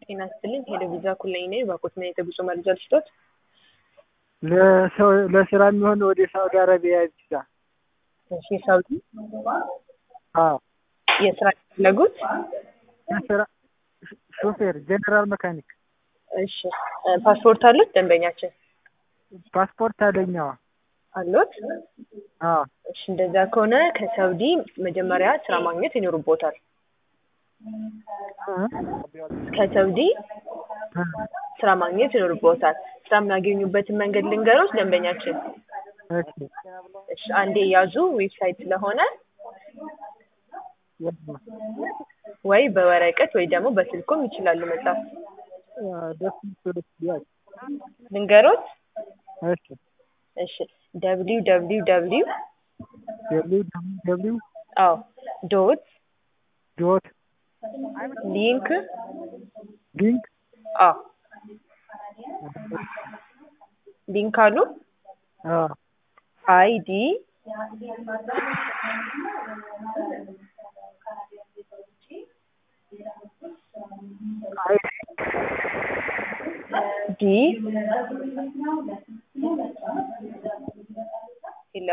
ጤና ይስጥልኝ ሄሎ ቪዛ ኩለኝ ነኝ። ባኮትና የተጉዞ መረጃ ልስጦት? ለስራ የሚሆን ወደ ሳውዲ አረቢያ ቪዛ። እሺ ሳውዲ? አዎ። የስራ ፍላጎት? የስራ ሾፌር ጀነራል መካኒክ። እሺ ፓስፖርት አሉት ደንበኛችን? ፓስፖርት አለኛዋ አሉት? አዎ። እሺ እንደዛ ከሆነ ከሳውዲ መጀመሪያ ስራ ማግኘት ይኖርቦታል። ከሳውዲ ስራ ማግኘት ይኖርቦታል። ስራ የሚያገኙበትን መንገድ ልንገሮት ደንበኛችን? እሺ አንዴ ያዙ። ዌብሳይት ስለሆነ ወይ በወረቀት ወይ ደግሞ በስልኩም ይችላሉ መጻፍ። ልንገሮት? እሺ www አዎ ዶት ሊንክ አዎ ሊንክ አሉ አይዲ ዲ ሄሎ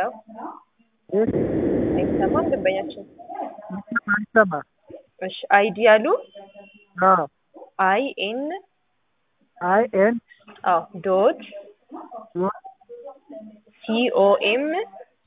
አይሰማም ደንበኛችን? እሺ አይዲ አሉ? አይ ኤን አዎ ዶት ሲኦኤም